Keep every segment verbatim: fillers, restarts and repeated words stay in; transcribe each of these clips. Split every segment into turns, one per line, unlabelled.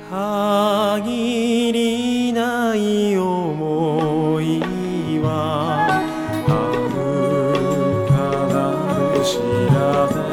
限りない想いは遥かなる調べ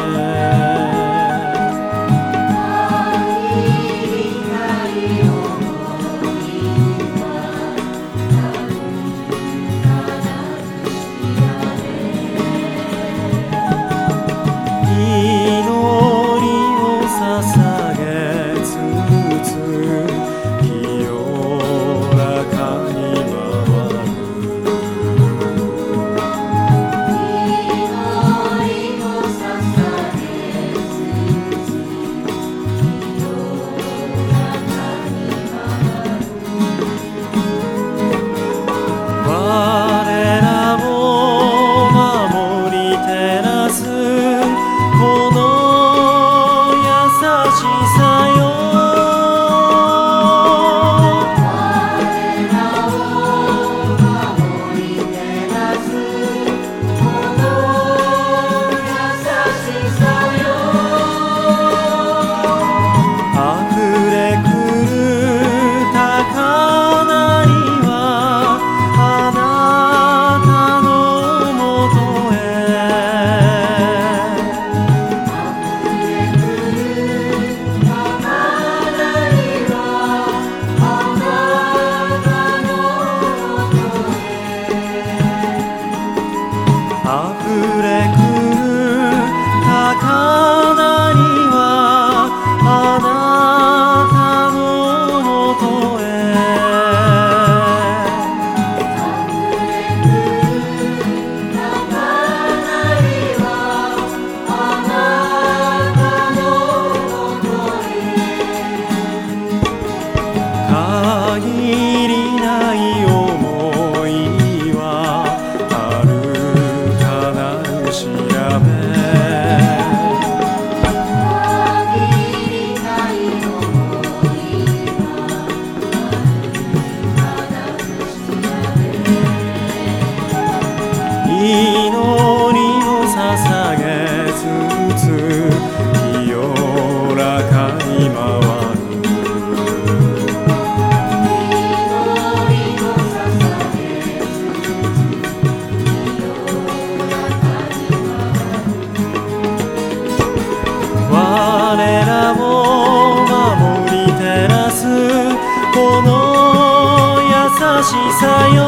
しさよ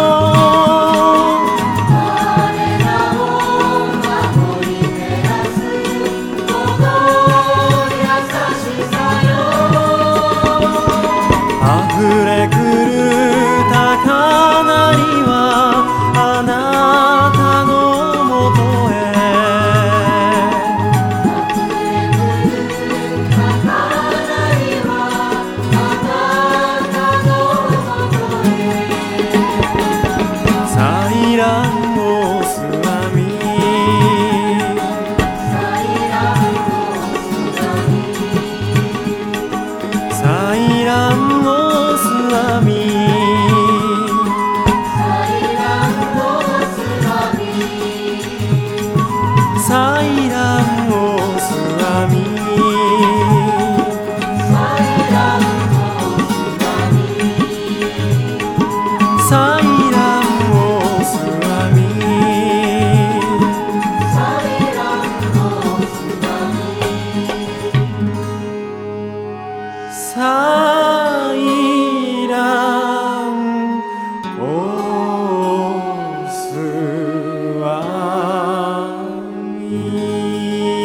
我らを守り照らすこの優しさよ溢れくる高鳴りはあなたのもとへ溢れくる高鳴りはあなたのもとへ祭壇をすわみ祭壇をすわみ祭壇をすわみ祭壇をすわみ祭壇をすわみ祭壇をすわみ祭おすわみ